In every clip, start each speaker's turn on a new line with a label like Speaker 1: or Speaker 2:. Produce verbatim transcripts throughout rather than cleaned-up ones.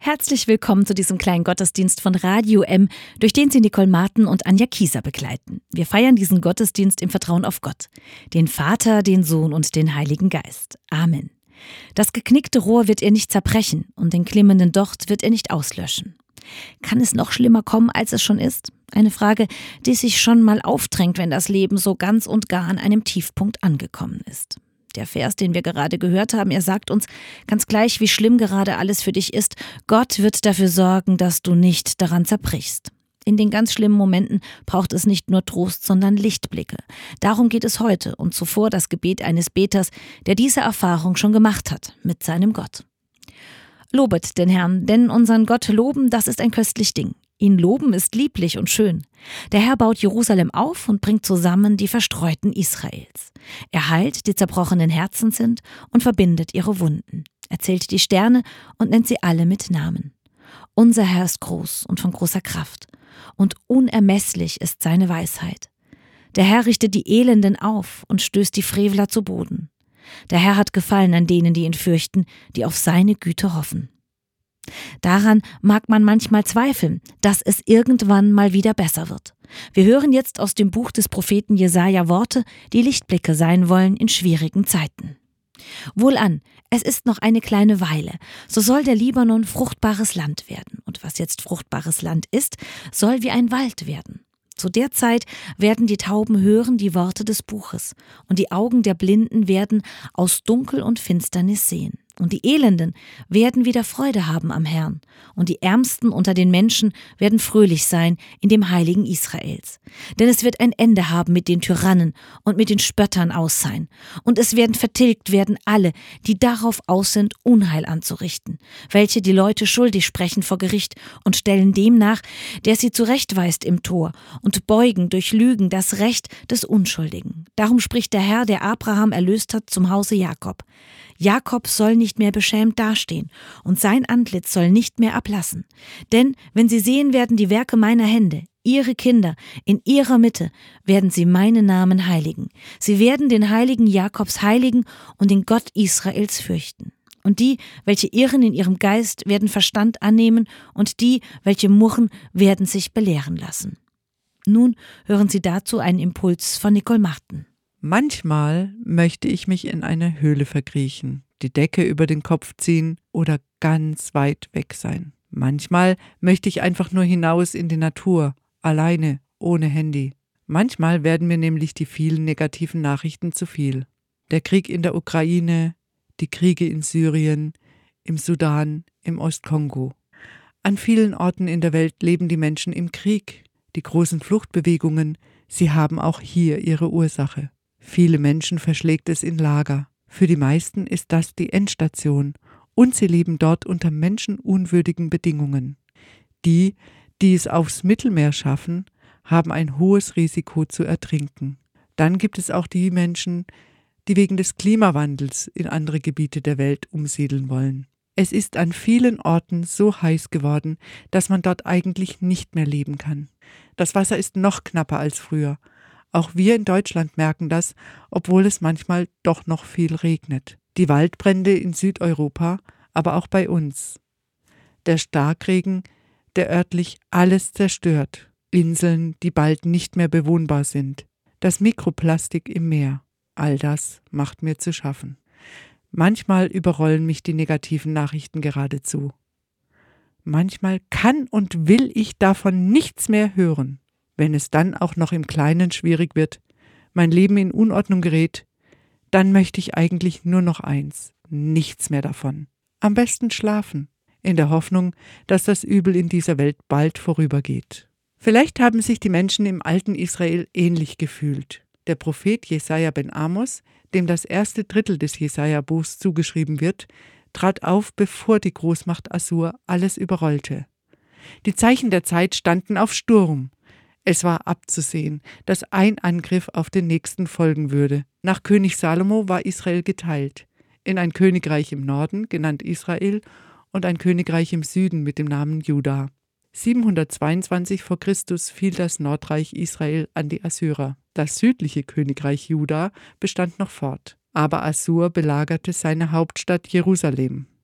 Speaker 1: Herzlich willkommen zu diesem kleinen Gottesdienst von Radio M, durch den Sie Nicole Marten und Anja Kieser begleiten. Wir feiern diesen Gottesdienst im Vertrauen auf Gott, den Vater, den Sohn und den Heiligen Geist. Amen. Das geknickte Rohr wird er nicht zerbrechen und den klimmenden Docht wird er nicht auslöschen. Kann es noch schlimmer kommen, als es schon ist? Eine Frage, die sich schon mal aufdrängt, wenn das Leben so ganz und gar an einem Tiefpunkt angekommen ist. Der Vers, den wir gerade gehört haben, er sagt uns, ganz gleich, wie schlimm gerade alles für dich ist, Gott wird dafür sorgen, dass du nicht daran zerbrichst. In den ganz schlimmen Momenten braucht es nicht nur Trost, sondern Lichtblicke. Darum geht es heute und zuvor das Gebet eines Beters, der diese Erfahrung schon gemacht hat mit seinem Gott. Lobet den Herrn, denn unseren Gott loben, das ist ein köstlich Ding. Ihn loben ist lieblich und schön. Der Herr baut Jerusalem auf und bringt zusammen die Verstreuten Israels. Er heilt, die zerbrochenen Herzen sind, und verbindet ihre Wunden. Er zählt die Sterne und nennt sie alle mit Namen. Unser Herr ist groß und von großer Kraft, und unermesslich ist seine Weisheit. Der Herr richtet die Elenden auf und stößt die Frevler zu Boden. Der Herr hat Gefallen an denen, die ihn fürchten, die auf seine Güte hoffen. Daran mag man manchmal zweifeln, dass es irgendwann mal wieder besser wird. Wir hören jetzt aus dem Buch des Propheten Jesaja Worte, die Lichtblicke sein wollen in schwierigen Zeiten. Wohlan, es ist noch eine kleine Weile, so soll der Libanon fruchtbares Land werden. Und was jetzt fruchtbares Land ist, soll wie ein Wald werden. Zu der Zeit werden die Tauben hören die Worte des Buches, und die Augen der Blinden werden aus Dunkel und Finsternis sehen. Und die Elenden werden wieder Freude haben am Herrn, und die Ärmsten unter den Menschen werden fröhlich sein in dem Heiligen Israels. Denn es wird ein Ende haben mit den Tyrannen und mit den Spöttern aus sein, und es werden vertilgt werden alle, die darauf aus sind, Unheil anzurichten, welche die Leute schuldig sprechen vor Gericht und stellen dem nach, der sie zurechtweist im Tor, und beugen durch Lügen das Recht des Unschuldigen. Darum spricht der Herr, der Abraham erlöst hat, zum Hause Jakob. Jakob soll nicht mehr beschämt dastehen, und sein Antlitz soll nicht mehr ablassen. Denn wenn sie sehen werden die Werke meiner Hände, ihre Kinder, in ihrer Mitte, werden sie meinen Namen heiligen. Sie werden den Heiligen Jakobs heiligen und den Gott Israels fürchten. Und die, welche irren in ihrem Geist, werden Verstand annehmen, und die, welche murren, werden sich belehren lassen. Nun hören Sie dazu einen Impuls von Nicole Marten.
Speaker 2: Manchmal möchte ich mich in eine Höhle verkriechen, die Decke über den Kopf ziehen oder ganz weit weg sein. Manchmal möchte ich einfach nur hinaus in die Natur, alleine, ohne Handy. Manchmal werden mir nämlich die vielen negativen Nachrichten zu viel. Der Krieg in der Ukraine, die Kriege in Syrien, im Sudan, im Ostkongo. An vielen Orten in der Welt leben die Menschen im Krieg. Die großen Fluchtbewegungen, sie haben auch hier ihre Ursache. Viele Menschen verschlägt es in Lager. Für die meisten ist das die Endstation, und sie leben dort unter menschenunwürdigen Bedingungen. Die, die es aufs Mittelmeer schaffen, haben ein hohes Risiko zu ertrinken. Dann gibt es auch die Menschen, die wegen des Klimawandels in andere Gebiete der Welt umsiedeln wollen. Es ist an vielen Orten so heiß geworden, dass man dort eigentlich nicht mehr leben kann. Das Wasser ist noch knapper als früher. Auch wir in Deutschland merken das, obwohl es manchmal doch noch viel regnet. Die Waldbrände in Südeuropa, aber auch bei uns. Der Starkregen, der örtlich alles zerstört. Inseln, die bald nicht mehr bewohnbar sind. Das Mikroplastik im Meer. All das macht mir zu schaffen. Manchmal überrollen mich die negativen Nachrichten geradezu. Manchmal kann und will ich davon nichts mehr hören. Wenn es dann auch noch im Kleinen schwierig wird, mein Leben in Unordnung gerät, dann möchte ich eigentlich nur noch eins, nichts mehr davon. Am besten schlafen, in der Hoffnung, dass das Übel in dieser Welt bald vorübergeht. Vielleicht haben sich die Menschen im alten Israel ähnlich gefühlt. Der Prophet Jesaja ben Amos, dem das erste Drittel des Jesaja-Buchs zugeschrieben wird, trat auf, bevor die Großmacht Assur alles überrollte. Die Zeichen der Zeit standen auf Sturm. Es war abzusehen, dass ein Angriff auf den nächsten folgen würde. Nach König Salomo war Israel geteilt, in ein Königreich im Norden, genannt Israel, und ein Königreich im Süden mit dem Namen Juda. siebenhundertzweiundzwanzig vor Christus fiel das Nordreich Israel an die Assyrer. Das südliche Königreich Juda bestand noch fort, aber Assur belagerte seine Hauptstadt Jerusalem.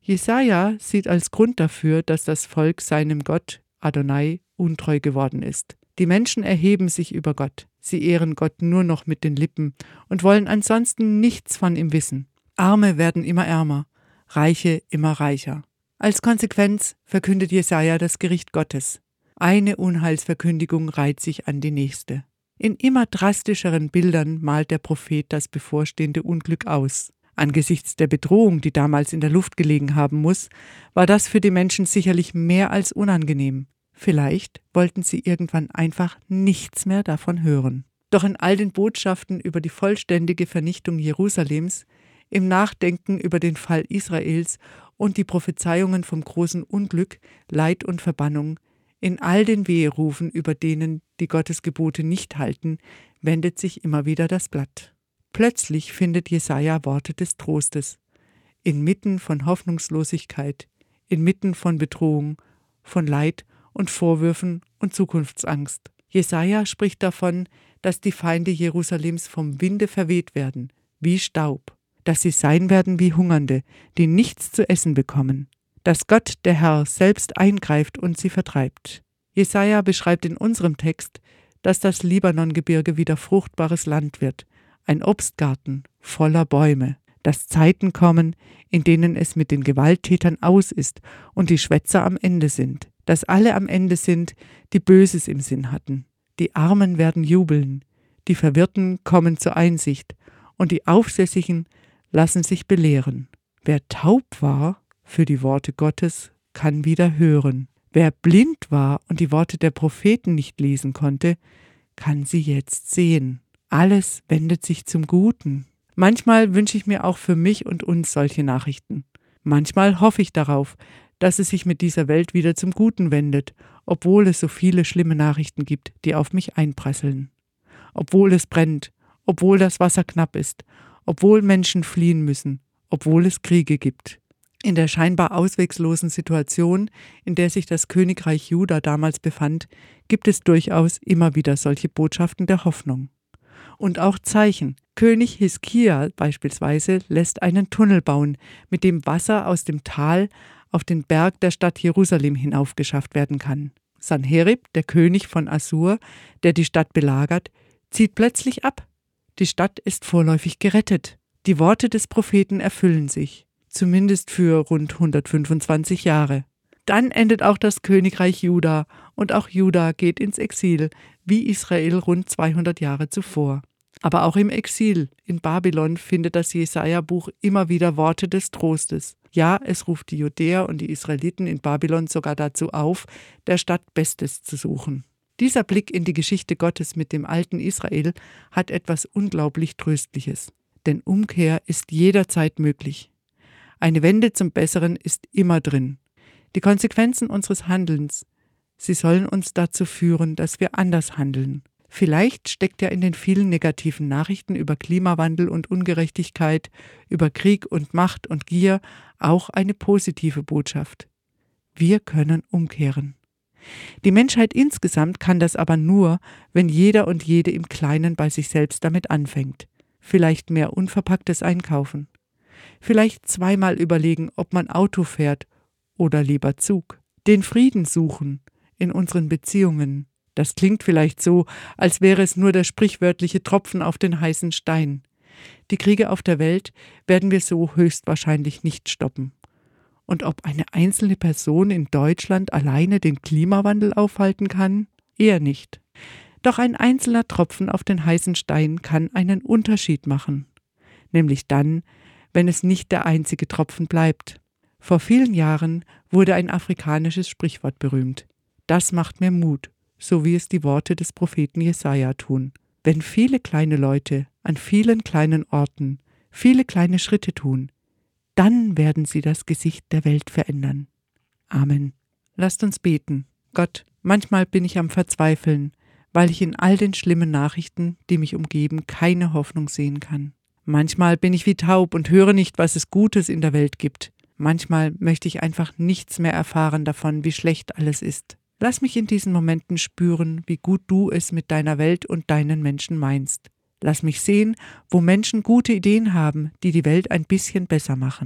Speaker 2: Jesaja sieht als Grund dafür, dass das Volk seinem Gott, Adonai, untreu geworden ist. Die Menschen erheben sich über Gott. Sie ehren Gott nur noch mit den Lippen und wollen ansonsten nichts von ihm wissen. Arme werden immer ärmer, Reiche immer reicher. Als Konsequenz verkündet Jesaja das Gericht Gottes. Eine Unheilsverkündigung reiht sich an die nächste. In immer drastischeren Bildern malt der Prophet das bevorstehende Unglück aus. Angesichts der Bedrohung, die damals in der Luft gelegen haben muss, war das für die Menschen sicherlich mehr als unangenehm. Vielleicht wollten sie irgendwann einfach nichts mehr davon hören. Doch in all den Botschaften über die vollständige Vernichtung Jerusalems, im Nachdenken über den Fall Israels und die Prophezeiungen vom großen Unglück, Leid und Verbannung, in all den Weherufen über denen, die Gottes Gebote nicht halten, wendet sich immer wieder das Blatt. Plötzlich findet Jesaja Worte des Trostes. Inmitten von Hoffnungslosigkeit, inmitten von Bedrohung, von Leid und Vorwürfen und Zukunftsangst. Jesaja spricht davon, dass die Feinde Jerusalems vom Winde verweht werden, wie Staub, dass sie sein werden wie Hungernde, die nichts zu essen bekommen, dass Gott, der Herr, selbst eingreift und sie vertreibt. Jesaja beschreibt in unserem Text, dass das Libanongebirge wieder fruchtbares Land wird, ein Obstgarten voller Bäume, dass Zeiten kommen, in denen es mit den Gewalttätern aus ist und die Schwätzer am Ende sind, dass alle am Ende sind, die Böses im Sinn hatten. Die Armen werden jubeln, die Verwirrten kommen zur Einsicht und die Aufsässigen lassen sich belehren. Wer taub war für die Worte Gottes, kann wieder hören. Wer blind war und die Worte der Propheten nicht lesen konnte, kann sie jetzt sehen. Alles wendet sich zum Guten. Manchmal wünsche ich mir auch für mich und uns solche Nachrichten. Manchmal hoffe ich darauf, dass es sich mit dieser Welt wieder zum Guten wendet, obwohl es so viele schlimme Nachrichten gibt, die auf mich einprasseln. Obwohl es brennt, obwohl das Wasser knapp ist, obwohl Menschen fliehen müssen, obwohl es Kriege gibt. In der scheinbar ausweglosen Situation, in der sich das Königreich Juda damals befand, gibt es durchaus immer wieder solche Botschaften der Hoffnung. Und auch Zeichen. König Hiskia beispielsweise lässt einen Tunnel bauen, mit dem Wasser aus dem Tal auf den Berg der Stadt Jerusalem hinaufgeschafft werden kann. Sanherib, der König von Assur, der die Stadt belagert, zieht plötzlich ab. Die Stadt ist vorläufig gerettet. Die Worte des Propheten erfüllen sich, zumindest für rund hundertfünfundzwanzig Jahre. Dann endet auch das Königreich Juda und auch Juda geht ins Exil, wie Israel rund zweihundert Jahre zuvor. Aber auch im Exil in Babylon findet das Jesaja-Buch immer wieder Worte des Trostes. Ja, es ruft die Judäer und die Israeliten in Babylon sogar dazu auf, der Stadt Bestes zu suchen. Dieser Blick in die Geschichte Gottes mit dem alten Israel hat etwas unglaublich Tröstliches. Denn Umkehr ist jederzeit möglich. Eine Wende zum Besseren ist immer drin. Die Konsequenzen unseres Handelns, sie sollen uns dazu führen, dass wir anders handeln. Vielleicht steckt ja in den vielen negativen Nachrichten über Klimawandel und Ungerechtigkeit, über Krieg und Macht und Gier auch eine positive Botschaft. Wir können umkehren. Die Menschheit insgesamt kann das aber nur, wenn jeder und jede im Kleinen bei sich selbst damit anfängt. Vielleicht mehr Unverpacktes einkaufen. Vielleicht zweimal überlegen, ob man Auto fährt oder lieber Zug. Den Frieden suchen in unseren Beziehungen. Das klingt vielleicht so, als wäre es nur der sprichwörtliche Tropfen auf den heißen Stein. Die Kriege auf der Welt werden wir so höchstwahrscheinlich nicht stoppen. Und ob eine einzelne Person in Deutschland alleine den Klimawandel aufhalten kann? Eher nicht. Doch ein einzelner Tropfen auf den heißen Stein kann einen Unterschied machen. Nämlich dann, wenn es nicht der einzige Tropfen bleibt. Vor vielen Jahren wurde ein afrikanisches Sprichwort berühmt. Das macht mir Mut, so wie es die Worte des Propheten Jesaja tun. Wenn viele kleine Leute an vielen kleinen Orten viele kleine Schritte tun, dann werden sie das Gesicht der Welt verändern. Amen. Lasst uns beten. Gott, manchmal bin ich am Verzweifeln, weil ich in all den schlimmen Nachrichten, die mich umgeben, keine Hoffnung sehen kann. Manchmal bin ich wie taub und höre nicht, was es Gutes in der Welt gibt. Manchmal möchte ich einfach nichts mehr erfahren davon, wie schlecht alles ist. Lass mich in diesen Momenten spüren, wie gut du es mit deiner Welt und deinen Menschen meinst. Lass mich sehen, wo Menschen gute Ideen haben, die die Welt ein bisschen besser machen.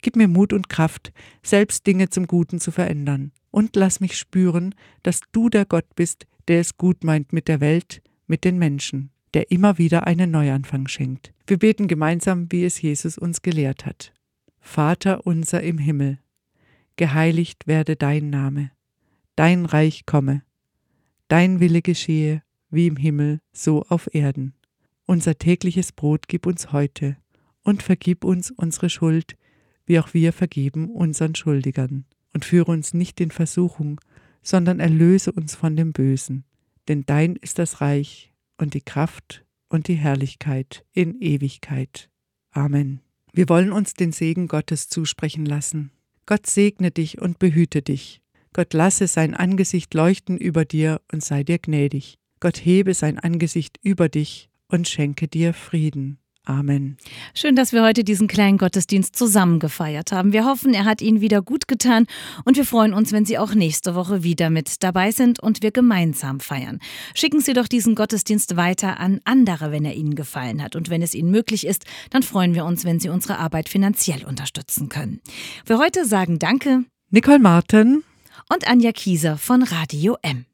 Speaker 2: Gib mir Mut und Kraft, selbst Dinge zum Guten zu verändern. Und lass mich spüren, dass du der Gott bist, der es gut meint mit der Welt, mit den Menschen, der immer wieder einen Neuanfang schenkt. Wir beten gemeinsam, wie es Jesus uns gelehrt hat. Vater unser im Himmel, geheiligt werde dein Name, dein Reich komme, dein Wille geschehe, wie im Himmel, so auf Erden. Unser tägliches Brot gib uns heute und vergib uns unsere Schuld, wie auch wir vergeben unseren Schuldigern. Und führe uns nicht in Versuchung, sondern erlöse uns von dem Bösen. Denn dein ist das Reich und die Kraft und die Herrlichkeit in Ewigkeit. Amen. Wir wollen uns den Segen Gottes zusprechen lassen. Gott segne dich und behüte dich. Gott lasse sein Angesicht leuchten über dir und sei dir gnädig. Gott hebe sein Angesicht über dich und schenke dir Frieden. Amen.
Speaker 1: Schön, dass wir heute diesen kleinen Gottesdienst zusammen gefeiert haben. Wir hoffen, er hat Ihnen wieder gut getan und wir freuen uns, wenn Sie auch nächste Woche wieder mit dabei sind und wir gemeinsam feiern. Schicken Sie doch diesen Gottesdienst weiter an andere, wenn er Ihnen gefallen hat. Und wenn es Ihnen möglich ist, dann freuen wir uns, wenn Sie unsere Arbeit finanziell unterstützen können. Für heute sagen Danke
Speaker 2: Nicole Martin
Speaker 1: und Anja Kieser von Radio M.